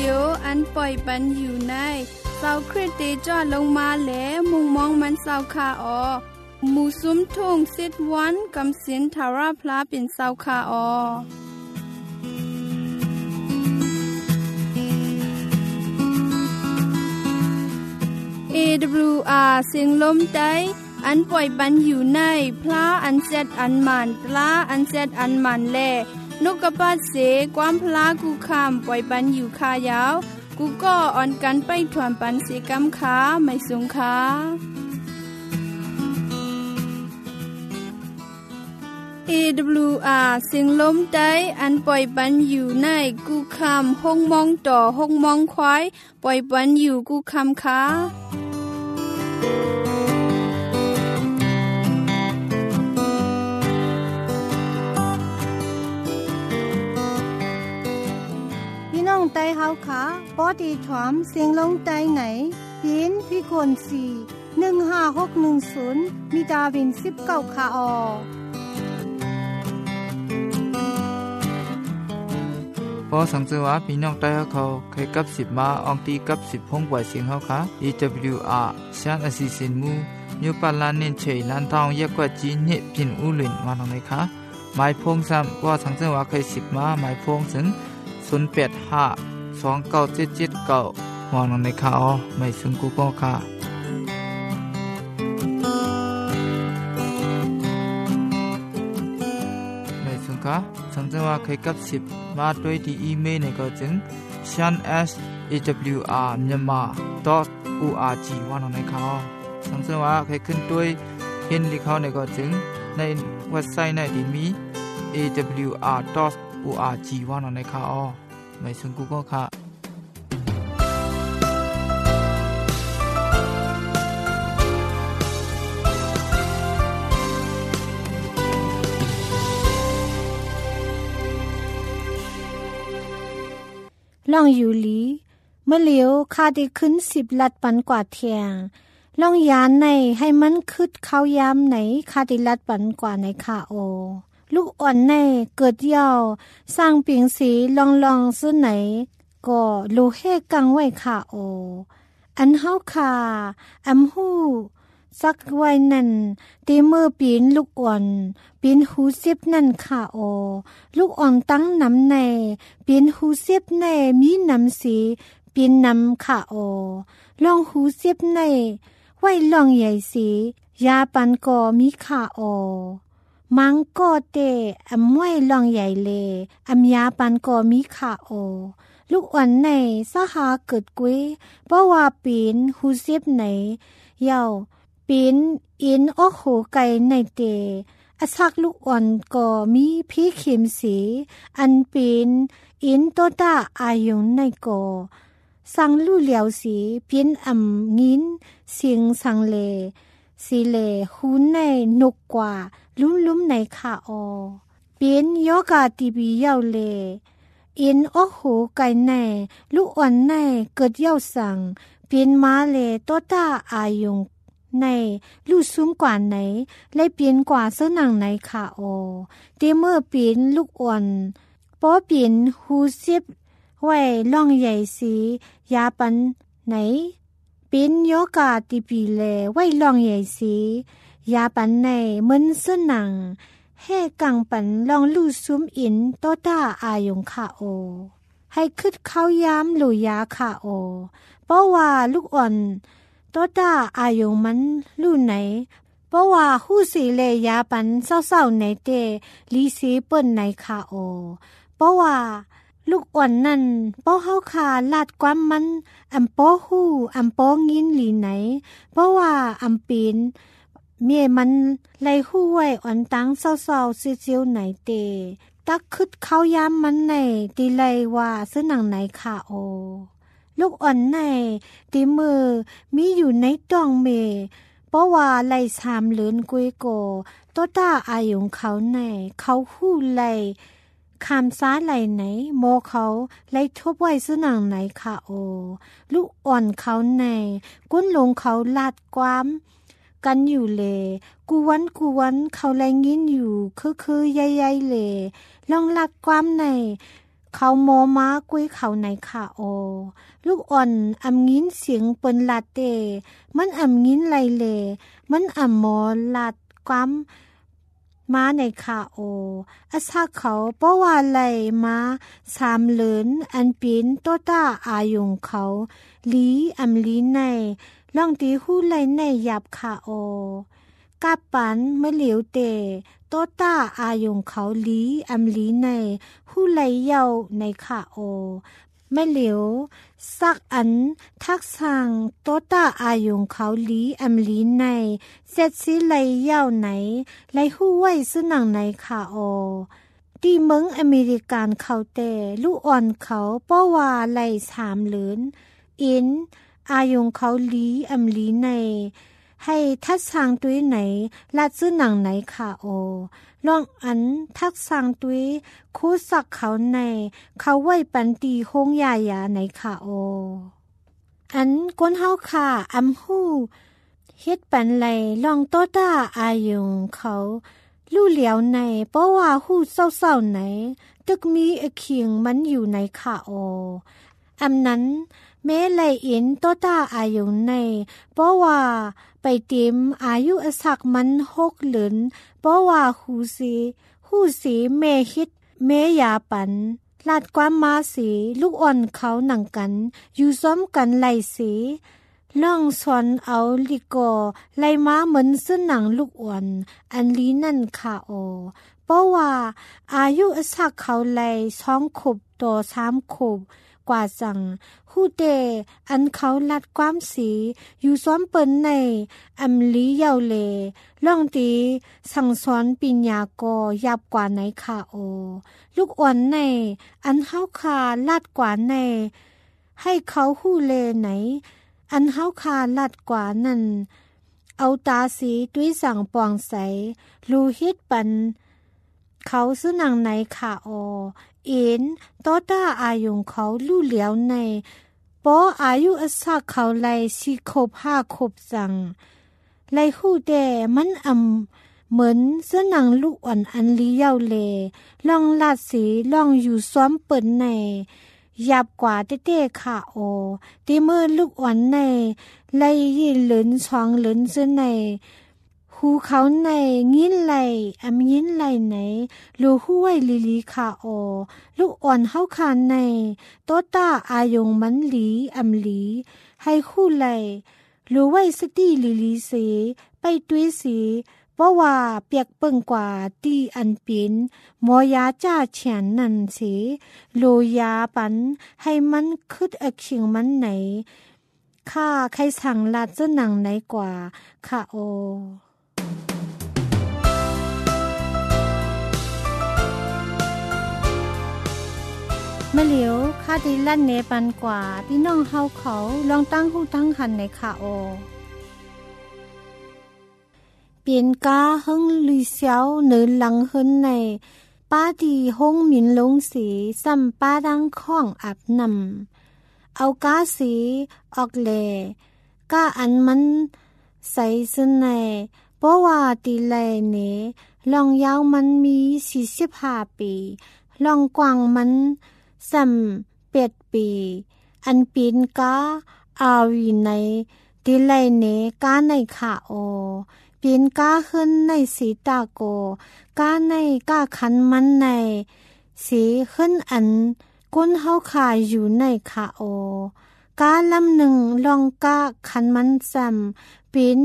โออันปล่อยปันอยู่ในเศร้าคริสเตจอดลงมาแลมุงมองมันเศร้าคาออหมู่ซุ้มทุ่งซิดวันกำสินทาราพลาเป็นเศร้าคาออAWR เสียงลมใจอันปล่อยปันอยู่ในพระอันเซตอันมันตลาอันเซตอันมันแลนกกระปาเสความพลากูคำปล่อยปันอยู่คายาวกูก็อ่อนกันไปถวนปันเสกำขาไม่สูงขาAWR เสียงลมใจอันปล่อยปันอยู่ในกูคำห้องมองต่อห้องมองควายปล่อยปันอยู่กูคำขาพี่น้องไต้เฮาค่ะปอดีถวมเสียงลมใจไหนยินพี่คน4156110มีดาวิน19ค่ะออพอสังเกตว่าพี่น้องใต้เขาเคยกับ10มาอองตีกับ10ห้องปล่อยเสียงเฮาค่ะ AWR ชานอสิสินมูยูปาลานเนนเชยลานทองยกว่าจีเนพินอูลินมาตรงไหนคะหมายพงซ้ำว่าสังเกตว่าเคย10มาหมายพงถึง08529779มองตรงไหนคะอ๋อไม่ซึ่งกูก็ค่ะไม่ซึ่งค่ะสังเกตว่าเคยกับ10มาด้วยที่อีเมลในก็จึง shan@awrmyanmar.org ว่าตรงไหนคะสังเกตว่าเคยขึ้นด้วยเห็นลิเขาในก็จึงในเว็บไซต์ในที่มี awr.org ว่าตรงไหนคะอ๋อไม่ซึ่งกูก็ค่ะล่องอยู่หลีเมื่อเหลียวคาได้ขึ้น10ลัดปันกว่าเทียงล่องยานในให้มันคึดเข้ายามไหนคาได้ลัดปันกว่าในคาโอลูกอ่อนในเกิดยาวสร้างเปียงสีลองซื้อไหนก็ลูเฮกังไว้คาโออันเฮาคาอำฮู้สักไว้นั่นตีมือปีนลูกอ่อนปีนหูเสียบนั่นค่ะโอลูกอ่อนตั้งน้ำในปีนหูเสียบในมีน้ำสีปีนน้ำค่ะโอลองหูเสียบในไว้ลองใหญ่สียาปันก็มีค่ะโอมังก็เตอำไว้ลองใหญ่เลอำยาปันก็มีค่ะโอลูกอ่อนในสหาเกิดกุ้ยเพราะว่าปีนหูเสียบไหนเยาปีนอินโอโหไก่ในเตอสักลูกอ่อนก็มีพี่เข็มสีอันปีนอินโตตาอายุงในก็สังลู่เหลียวสีปีนอ่ำงินเสียงสังเลสีเลหูในนกกว่าลุ่มในขาออปีนโยกาตีบีเยาเลอินโอโหไก่ในลูกอ่อนในเกิดเยาสังปีนมาเลโตตาอายุงในลู่ซุ้มกว่าไหนเลยเปลี่ยนกว่าเสื้อหนังไหนค่ะโอเตเมื่อเปลี่ยนลูกอ่อนป้อเปลี่ยนหูเสียบไว้ล่องใหญ่สียาปันไหนเป็นโยกาติปีเลไว้ล่องใหญ่สียาปันในเหมือนเสื้อหนังแห่กังปันลองลู่ซุ้มอินโตตาอายงค่ะโอให้คึดเข้ายามหลุยาค่ะโอเพราะว่าลูกอ่อนโตตาอายุมันลู่ไหนเพราะว่าหู้สีเลยยาปันเศร้าๆในเตลีสีเปิ้นในคาโอเพราะว่าลูกอ่อนนั่นเพราะเฮาคาลาดความมันอำป้อหู้อำป้องินหลีไหนเพราะว่าอำปีนเมียมันไล่หู้ไว้อ่อนตังเศร้าๆเสียวๆไหนเตตักคึดเข้ายามมันในตีไลว่าซื้อหนังไหนคาโอลูกอ่อนในตีมือมีอยู่ในต้องเมเพราะว่าไล่สามเลือนกุยโกโตตาอายุงเขาในเขาหู้ไล่คำซ้าไหลไหนโมเขาไล่ทบไว้ซื้อหนังไหนค่ะโอลูกอ่อนเขาในก้นลงเขาลาดความกันอยู่เลกูวันเขาไล่งินอยู่คือใหญ่ๆเลลองลาดความในเขาโมมากุยเขาในค่ะโอลูกอ่อนอำงินเสียงเปิ้นลาเตมันอำงินไลเลมันอำหมอลาดความมาในค่ะโออาซาเขาเพราะว่าไลมา3เหลินอันเป็นโตตาอายุงเขาลีอำลีในลองตีหู้ไลในหยับค่ะโอกาปันเมื่อเหลียวเตโตตาอายุงเขาลีอำลีในหู้ไลเยาในค่ะโอไม่เหลียวสักอันทักสั่งโตตาอายุงเขาลีอำลีในเสร็จสิไลเยาไหนไลหู้ไว้สนังในค่ะโอที่เมืองอเมริกันเขาแต่ลูกอ่อนเขาเพราะว่าไล3เหลินอินอายุงเขาลีอำลีในให้ทัดสางตุ้ยไหนลาดซื้อหนังไหนค่ะโอลองอันทักสางตุ้ยคู่สักเขาในเขาไว้ปันตีโฮงยายาไหนค่ะโออันก้นเฮาค่ะอำหู้เฮ็ดปันไหลลองโตตาอายุงเขาลู่เหลียวในเพราะว่าหู้เศร้าๆไหนตึกมีเคียงมันอยู่ในค่ะโออำนั้นแม้ไลอินโตตาอายุในเพราะว่าไปเต็มอายุอสักมัน6เหลินเพราะว่าหูสีแม่ฮิดแม่ยาปันลาดความมาสีลูกอ่อนเขาหนังกันอยู่ซ้อมกันไลสีล่องสอนเอาลิกอไลมาเหมือนซึ่งหนังลูกอ่อนอันลีนั่นค่ะโอเพราะว่าอายุอสักเขาไล2ขวบต่อ3ขวบกว่าจังฮู้เตอันเขาลัดความสีอยู่ซ้อมเปิ้นในอำลีเยาเลล่องตีสั่งสอนปิญญากอยับกว่าในค่ะโอลูกอ่อนในอันเฮาคาลัดกว่าในให้เขาฮู้เลไหนอันเฮาคาลัดกว่านั่นเอาตาสีตุ้ยสั่งปองใสลูฮิตปันเขาซื้อหนังไหนค่ะโออินโตตาอายุงเขาลู่เหลียวในปออายุอสักเขาไล4ขวบ5ขวบจังไลหู้แต่มันเหมือนเสื้อหนังลูกอ่อนอันลีเยาเลลองลาดสีลองอยู่ซ้อมเปิดในยับกว่าเต้ๆค่ะโอตีมือลูกอ่อนในไลยี่เหลิน2เหลินเสื้อในหูเขาในงิ้นไหลอำงิ้นไหลไหนลูหู้ไว้ลีค่ะโอลูกอ่อนเฮาคานในโตตาอายงมันลีอำลีให้คู่ไหลลูไว้สติลีสีไปตุ้ยสีเพราะว่าเปียกเปิงกว่าตีอันเป็นหมอยาจ้าเฉียนนั่นสิโลยาปันให้มันคึดเขียงมันไหนข้าใครสั่งลาดเจ้าหนังไหนกว่าค่ะโอมะเหลียวคาดิลั่นเนปันกว่าพี่น้องเฮาเขาลองตั้งหูตั้งหันในค่ะโอเปลี่ยนกาหึงลุยเสียวเนินหลังหึนในป้าดีห้องหมินลงสีซ้ำป้าดังข้องอาบน้ำเอากาสีออกแลกาอันมันใส่ซึนในเพราะว่าตีไลเนลองยาวมันมี45ปีลองกว้างมัน8 ปีอันปีนกาอาวีในดิไลเนกาในค่ะโอปีนกาขึ้นในสีตาโกกาในกาคันมันในสีขึ้นอันก้นเฮาขาอยู่ในค่ะโอกาลำหนึ่งลองกาคันมันปีน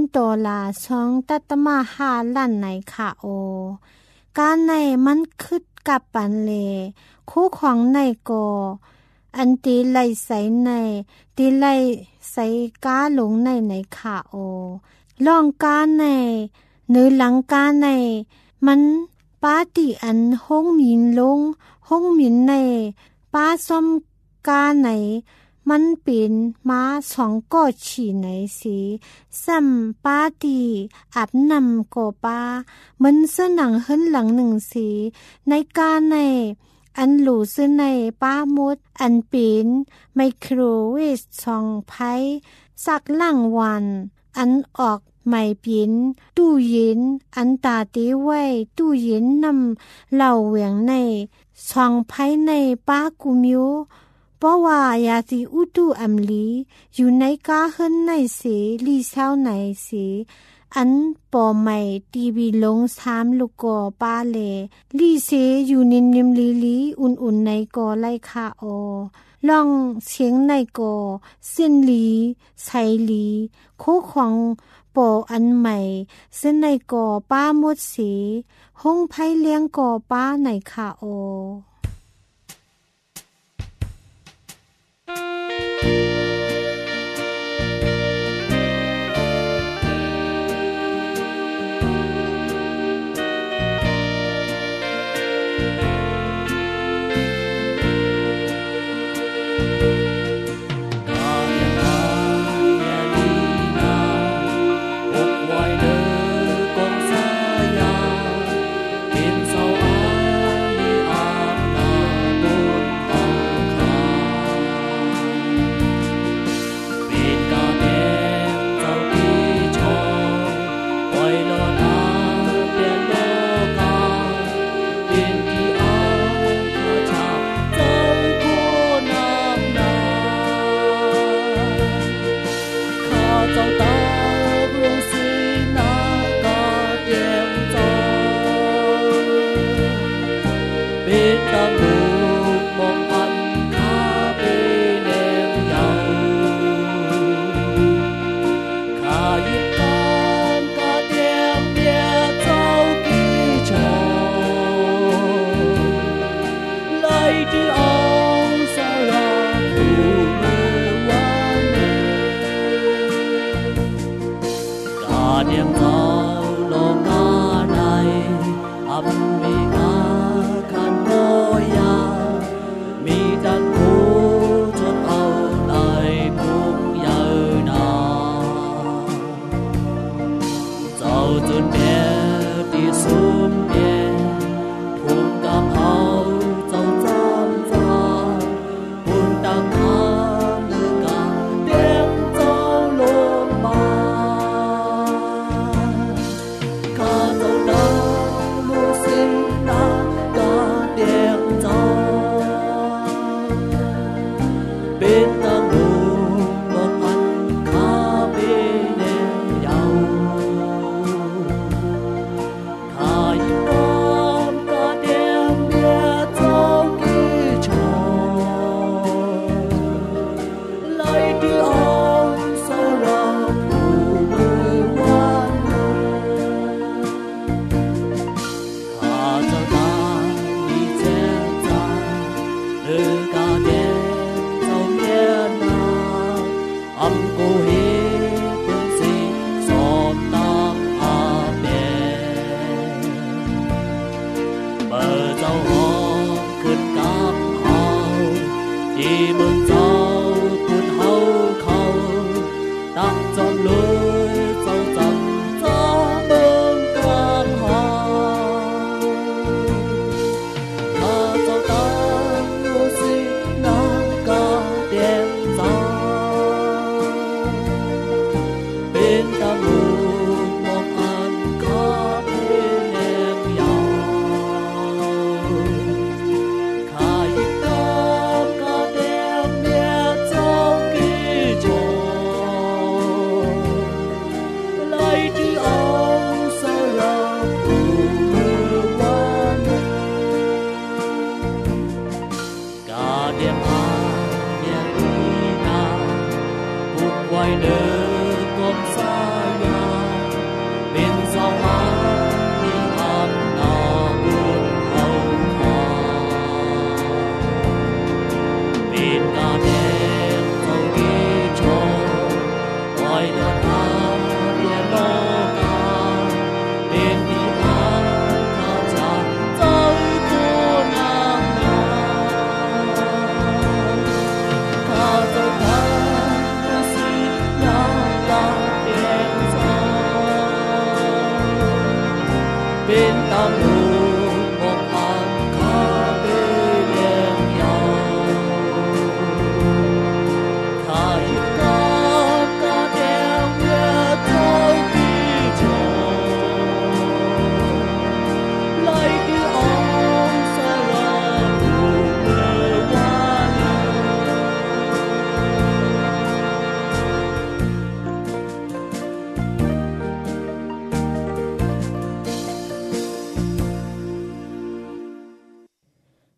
$2.5 ล้านในค่ะโอกาในมันคึดกับปันเลคู่ของในโกอันตีไลใส่ในตีไลใส่กาหลงในค่ะโอลองกาในเนื้อหลังกาในมันป้าตีอันห้องหมินลงห้องหมินในป้าซ้อมกาไหนมันเป็นมา2ก้อฉี่ไหนสีซ้ำป้าตีอาบน้ำก่อป้ามันเสื้อหนังหึ้นหลัง1สีในกาในอันหลูซื้อในป้ามดอันเป็นไมโครเวฟ2 ไพสักล่างวันอันออกไม่ปินตู้เย็นอันตาเตไว้ตู้เย็นนำเหล่าเวียงในช่องภายในป้ากุมิวเพราะว่ายาสีอุตุอัมลีอยู่ในกาเฮินในเสลีเช้าในเสอันปอใหม่ตีบีลงสามลูกกอป้าเลลีเสอยู่นิมลีอุ่นๆในกอไล่คาอลองเสียงในกอเส้นลีไซลีโคของปออันใหม่เส้นในกอป้าหมดสีห้องไผ่เลี้ยงกอป้าในคาอ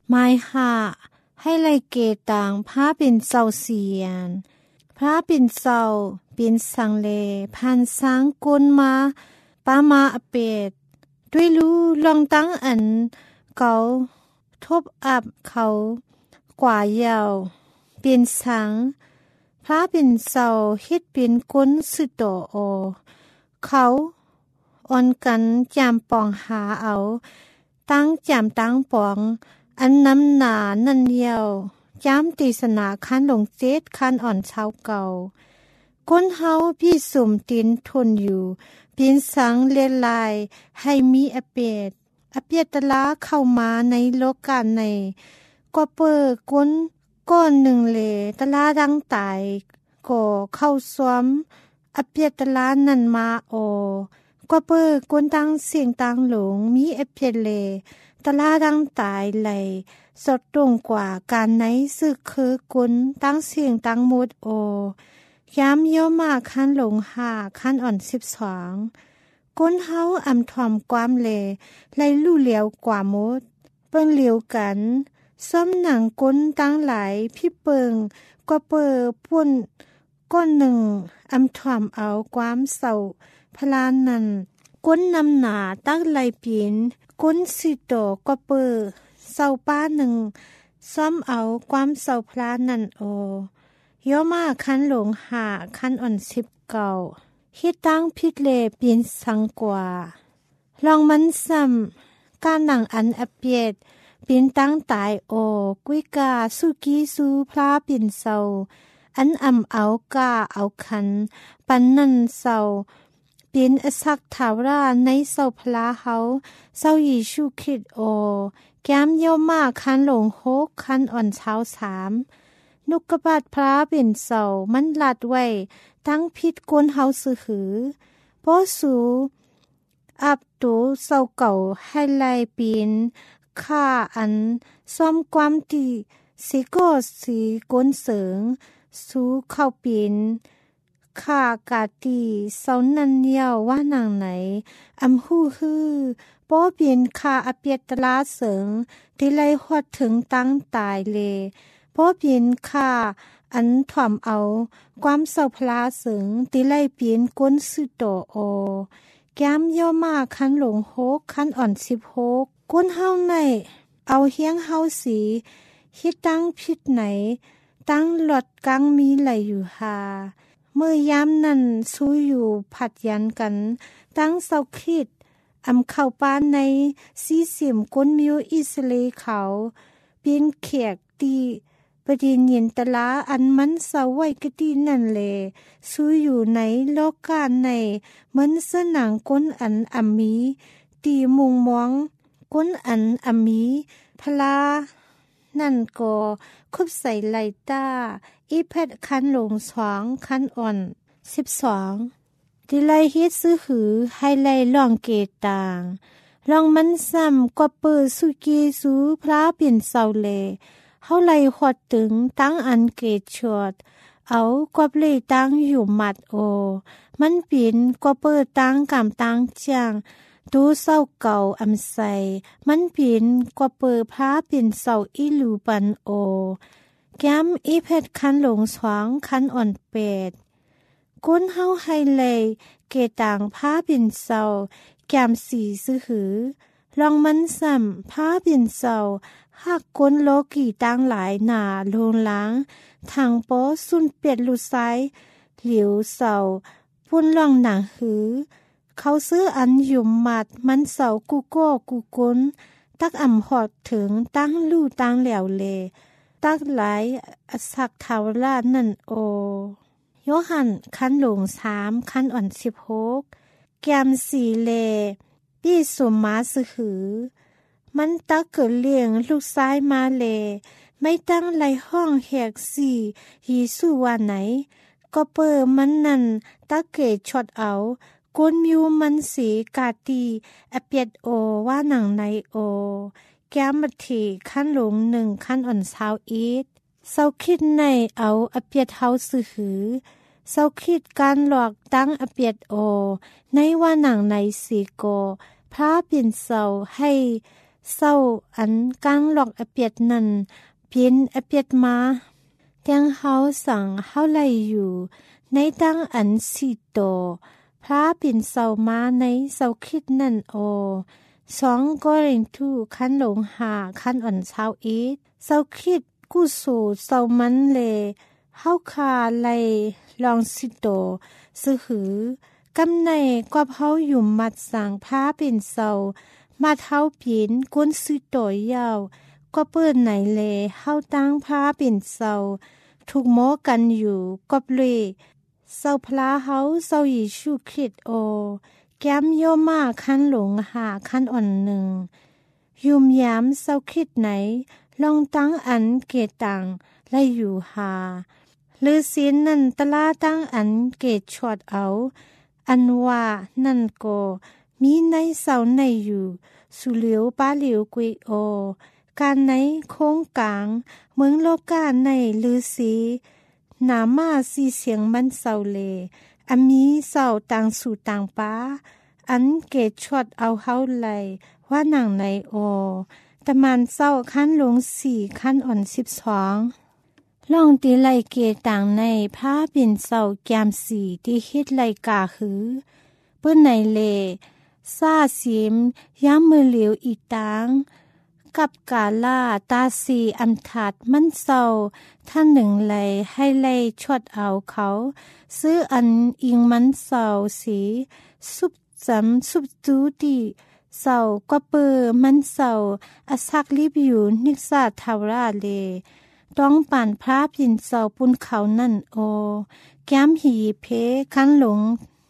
หมายหาให้ไลเกต่างพาเป็นเศร้าเสียนพระเป็นเศร้าเป็นสังเลพันสางกลมาปามาอเปดด้วยรู้ลองตั้งอันเกาทบอับเขากว่ายาวเป็นสังพระเป็นเศร้าเฮ็ดเป็นก้นสุดโตโอเขาอ่อนกันจามปองหาเอาตั้งจามตั้งปองอันน้ำหนานั่นเดียวย้ำตีสนาคันหลงเจ็ดคันอ่อนเช้าเก่าก้นเฮาพี่สุ่มตินทนอยู่เป็นสังเลียลายให้มีอเปียตลาเข้ามาในโลกาในก็เปิดก้นก้อนหนึ่งเลยตลาดังตายก็เข้าซ้อมอเปียตลานั่นมาโอก็เปิดก้นตั้งเสียงตั้งหลงมีอเปียเลตลาดังตายไหลสดตรงกว่าการไหนซึกคือกุนตั้งเสียงตั้งหมดโอย้ำเยอะมากขั้นหลง5ขั้นอ่อน12ก้นเฮาอำถ่อมความเลไหลลู่เหลียวกว่าหมดเปิ้งเหลียวกันซ้อมหนังก้นตั้งหลายพี่เปิงก็เปิดป่นก้นหนึ่งอำถ่อมเอาความเศร้าพลานนั้นก้นนำหนาตั้งไหลปีนก้นสิโตก็เปิดเศร้าป้าหนึ่งซ้อมเอาความเศร้าพลานนั่นโอย่อมาคันหลง5คันอ่อน19ฮิตตั้งพิดเลปีนสังกว่าลองมันซ้ำการหนังอันอเปียดปีนตั้งตายโอกุยกาสุกีสูพลาปีนเศร้าอันเอากาเอาคันปันนันเศร้าเป็นอสักถาวราในเศร้าพลาเฮาเศร้ายิชูคริสต์โอแก้มเยี่ยวมากคันหลง6คันอ่อนเช้า3นุกกบาดพระเป็นเศร้ามันหลัดไว้ตั้งพิษกวนเฮาซื้อหือโปสูอับตูเศร้าเก่าให้ไล่ปีนข้าอันซ้อมความตีสีก็สีกวนเสริงสู้เข้าปีนข้ากาตีเศร้านันเดียวว่านางไหนหู้ฮือป้อเปลี่ยนข้าอเปียตลาเสริงที่ไล่ฮอดถึงตั้งตายเลยป้อเปลี่ยนข้าอันถ่อมเอาความเศร้าพลาเสริงที่ไล่เปลี่ยนก้นสุดโตโอแก้มเยี่ยวมากคันหลง6คันอ่อน16ก้นเฮาในเอาเฮียงเฮาสีฮิตตั้งพิษไหนตั้งหลอดกังมีไหลอยู่หาเมื่อยามนั้นสู้อยู่ผัดยันกันตั้งเศร้าคิดเข้าป้านในสีเสียมก้นมิวอิสเลเขาเป็นแขกตีประเด็นเย็นตลาอันมันเศร้าไว้กะตีนั่นแลสู้อยู่ในโลกาในมันสนังก้นอันมีตีมุงมองก้นอันมีพลานั่นก็คุบใส่ไหลตาอีแพทคันหลง2คันอ่อน12ที่ไล่เฮ็ดซื้อหือให้ไล่ลองเกตต่างลองมันซ้ำก็เปิดสุกีสูพระเปลี่ยนเศร้าเลเฮาไล่ฮอดถึงตั้งอันเกตชดเอากบเลยตั้งอยู่มัดโอมันเปลี่ยนก็เปิดตั้งกำตั้งจางดูเศร้าเก่าใสมันเปลี่ยนกว่าเปิดพระเป็นเศร้าอีลูปันโอแก้มอีเพชรคันหลง2คันอ่อน8ก้นเฮาให้เลยเกต่างพระเป็นเศร้าแก้ม4ซื้อหือลองมันซ้ำพระเป็นเศร้าหักก้นโลกีตั้งหลายหนาโลงล้างทางโป้สุนเปียดลูซ้ายเหลียวเศร้าพุ่นล่องหนังหือเขาซื้ออันหยุมมัดมันเสากูโก้กูก้นตักหอดถึงตั้งลู่ตั้งแหลวเลตักหลายอสักทาวรานั่นโอโยหันคันหลง3คันอ่อน16แกม4เลปี้สมมาซื้อหือมันตักเกิดเลี้ยงลูกซ้ายมาเลไม่ตั้งไหลห้องแหก4ยีสู้ว่าไหนก็เปิดมันนั่นตักเกตช็อดเอาก้นมิวมันสีกาตีอเปียดโอว่าหนังในโอแก้มมัทีขั้นหลง1ขั้นอ่อน21เศร้าคิดในเอาอเปียดเฮาซื้อหือเศร้าคิดการหลอกตั้งอเปียดโอในว่าหนังในสีโกพระเปลี่ยนเศร้าให้เศร้าอันกางหลอกอเปียดนั่นเป็นอเปียดมาเตียงเฮาสั่งเฮาไล่อยู่ในตั้งอันสีโตพระเป็นเศร้ามาในเศร้าคิดนั่นโอ2 กอรินทูคันหลงหาคันอ่อนเช้าอีดเศร้าคิดกู้สู่เศร้ามันเลเฮาคาไลลองสิโตสือหือกำในกว่าเฮาอยู่มัดสั่งพาเป็นเศร้ามาเฮาเปลี่ยนก้นสิโตยาวก็เปิ้นไหนเลเฮาตั้งพาเป็นเศร้าถูกโมกันอยู่กับเลยเศร้าพลาเฮาเศร้ายิชูคริสต์โอแก้มโยมาคันหลงหาคันอ่อนหนึ่งยุมยามเศร้าคิดไหนลองตั้งอันเกตังและอยู่หาหรือศีลนั่นตลาตั้งอันเกตชอดเอาอันว่านั่นก็มีในเศร้าในอยู่สุเหลียวป้าเหลียวกุยโอการในโค้งกลางเมืองโลกาในลือสีหนามาสีเสียงมันเศร้าเลอันมีเศร้าต่างสู่ต่างป้าอันเกตชอดเอาเฮาไหลว่าหนังในโอตะมันเศร้าขั้นลง4ขั้นอ่อน12ลองตีไลเกต่างในผ้าเป็นเศร้าแกมสีที่ฮิตไลกาหือเปิ้นในเลซาซิมย้ำมือเหลียวอีตางกับกาลาตาสีอำถัดมันเศร้าท่านหนึ่งไลให้ไลชดเอาเขาซื้ออันอิงมันเศร้าสีซุบจำซุบจูดีเศร้ากว่าเปอมันเศร้าอสักลิบอยู่นิกษาทาวราเลต้องปั่นพระพินเศร้าปุนเขานั่นโอแก้มหีเพคันหลง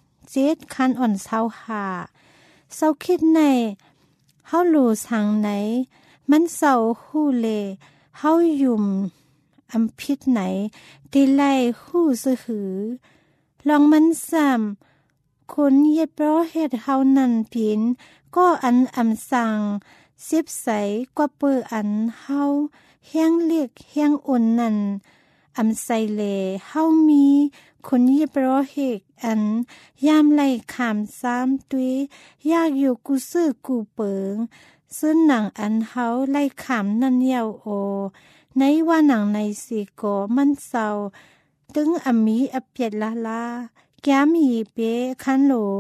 7คันอ่อนเศร้าหาเศร้าคิดในเฮารู้สังไหนมันเศร้าฮู้เลเฮายุ่มอำพิษไหนติไลฮู้ซื่อหือลองมันซ้ำคนเย็ดเพราะเฮ็ดเฮานั่นผินก็อันอำสั่งเสียบใสกว่าเปื้ออันเฮาแห้งเลียกแห้งอ่อนนั่นอำใสเลเฮามีคนเย็ดเพราะเฮ็ดอันยามไล่ขาม3ตุยอยากอยู่กูซื้อกูเปิงซึ่งหนังอันเฮาไล่ขามนั่นยาวโอในว่าหนังในสีโกมันเศร้าตึงอมีอเปียดละลาแก้มหีเปคันหลง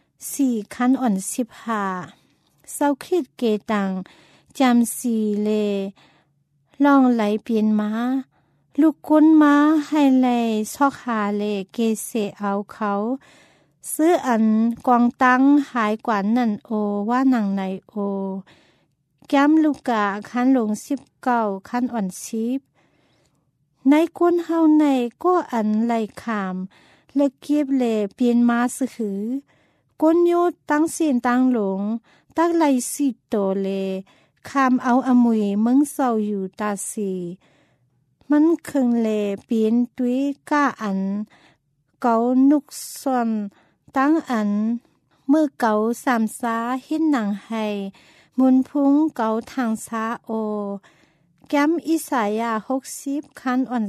4คันอ่อน15เศร้าคิดเกตังจำสีเลลองไหลเปลี่ยนมาลูกก้นมาให้ไลซอกหาเลเกเสเอาเขาซื้ออันกองตังหายกว่านั่นโอว่าหนังในโอแก้มลูกกะคันหลง19คันอ่อน10ในก้นเฮาในก็อันไหลขามเลิกเก็บเลเปลี่ยนมาสือก้นโยตั้งเสียนตั้งหลงตักไหลสิโตเลคามเอาอมุยเมืองเศร้าอยู่ตาสีมันเคิงเลเปลี่ยนตุยก้าอันเกานุกส่วนตั้งอันเมื่อเกา3 ซาหินหนังให้มุนพุงเกาทางซาโอแก้มอิสายา60คันอ่อน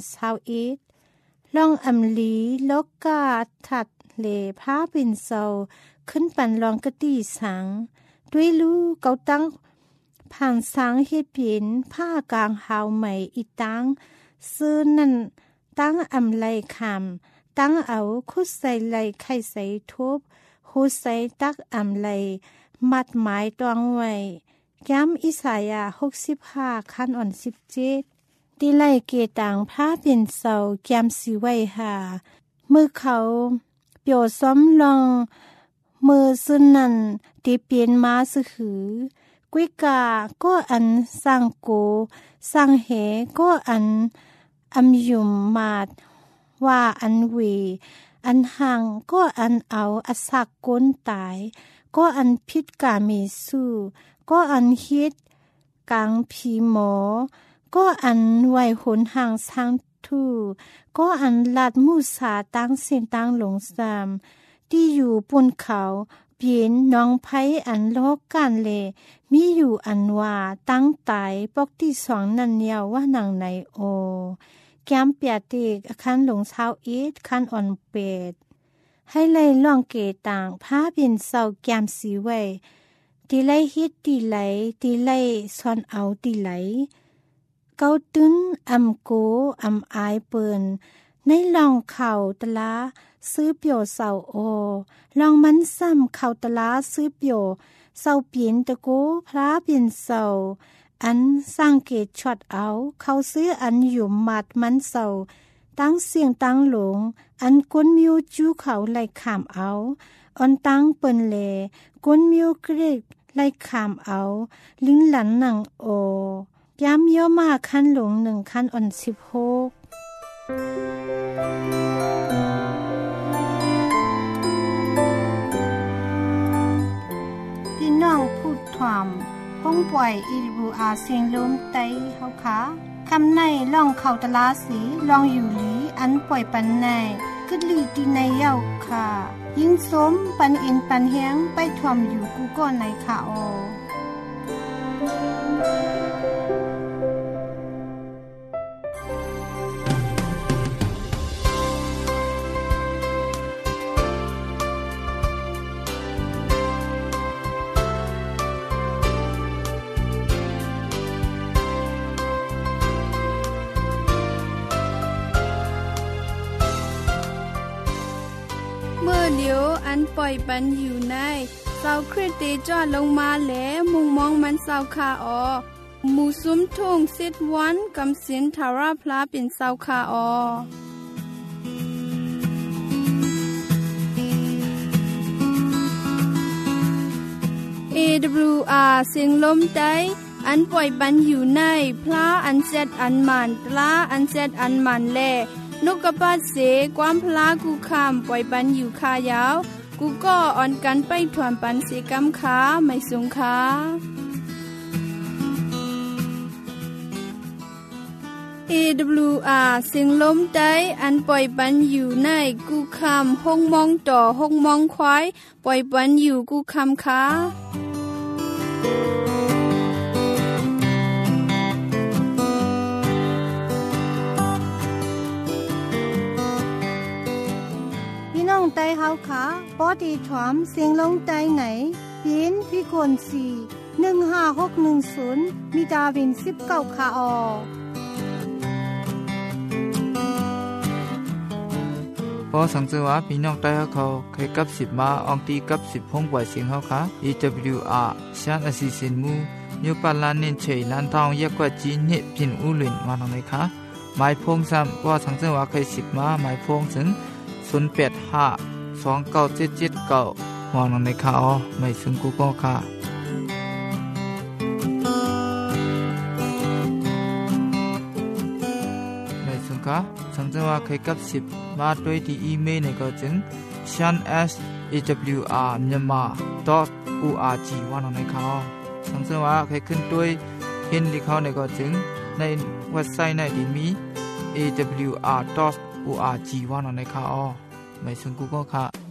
21ลองอำลีลกกาถัดเลพาเป็นเศร้าขึ้นปันลองกะตีสังด้วยรู้เกาตั้งผ่านสังเฮ็ดเปลี่ยนผ้ากลางหาวใหม่อีตังซื้อนั่นตั้งอำไลคำตั้งเอาคุดใส่ไลไข่ใส่ทุบหูใส่ตักอำไลมัดหมายตวงไว้ย้ำอิสายา65คันอ่อน17ตีไลเกตังพาเป็นเศร้าแก้มสีไว้หามือเขาเปียวซ้อมลองมือซึ่งนั่นตีเปลี่ยนมาสือหือกุยกาก็อันสร้างโกสร้างเหก็อันอำยุมมาดว่าอันเวอันห่างก็อันเอาอสักก้นตายก็อันพิษกาเมสู้ก็อันฮิตกลางผีหมอก็อันไว้หนห่างสร้างทูก็อันลัดมูสาตั้งเส้นตั้งหลงซามที่อยู่บนเขาเปลี่ยนน้องไผอันโลกกันเลมีอยู่อันว่าตั้งตายปอกที่2นั่นยาวว่าหนังในโอแก้มเปียติกคันหลงเช้าอีดคันอ่อนเป็ดให้ไล่ล่องเกต่างพาเป็นเศร้าแก้มสีไว้ตีไลฮิตตีไหลตีไลซอนเอาตีไหลเกาตึนอำโกอำอายเปิ่นในลองเข่าตะลาซื้อเปียวเสาโอลองมันซ้ำเข่าตะลาซื้อเปียวเสาเปลี่ยนตะโกพระเปลี่ยนเสาอันสร้างเกตช็อตเอาเขาซื้ออันอยู่มัดมันเสาตั้งเสียงตั้งหลงอันก้นมิวจูเขาไล่ขามเอาอันตั้งเปิ้นแลก้นมิวเกรกไล่ขามเอาลิ้นหลันหนังโอยามเยอะมากคันหลง1คันอ่อน16พี่น้องพูดถามห้องปล่อยEWRเสียงลมไตเฮาค่ะคำในล่องเข้าตลาสีลองอยู่หลีอันปล่อยปันในกึดลีตีในเย้าค่ะยิ่งสมปันอินปันแฮงไปถ่วมอยู่กูก่อนในค่ะอเมื่อเดียวอันปล่อยปันอยู่ในเสาคริสติจอดลงมาแล้วมุงมองมันเสาคาออหมู่ซุ้มทุ่งสิทวันกำสินทาราพลาเป็นเสาคาออAWR เสียงลมใจอันปล่อยปันอยู่ในพระอันเซตอันมันตราอันเซตอันมันแลนกกระปัดเสความพลากูคำปล่อยปันอยู่คายาวกูก็อ่อนกันไปถวนปันเสกำขาไม่สงขา AWR เสียงลมใจอันปล่อยปันอยู่ในกูคำห้องมองต่อห้องมองควายปล่อยปันอยู่กูคำขาไตเฮาค่ะปอดีถวมเสียงลงไตไหนปีนพี่คน4156110มีดาวิน19ค่ะอพอสังเกตว่าพี่น้องไต้เขาเคยกับ10มาอองตีกับ10ห้องปล่อยเสียงเฮาค่ะ EWR ชานอสิสินมูนิวปาลานินเฉยลันทองแยกกว่าจีนเนี่ยพินอูหลินมาทางไหนคะหมายพงซ้ำว่าสังเกตว่าเคย10มาหมายพงถึง085 297779มองในข่าวไม่ซึ่งกูก็ค่ะไม่ซึ่งค่ะสังเกตว่าเคยกับ10มาด้วยที่อีเมลในก็จึง shan@awr.myanmar.org ว่าในข่าวสังเกตว่าเคยขึ้นด้วยเห็นที่เขาในก็จึงในเว็บไซต์ในที่มี awr.org ว่าในข่าวไม่ซึ่งกูก็ค่ะ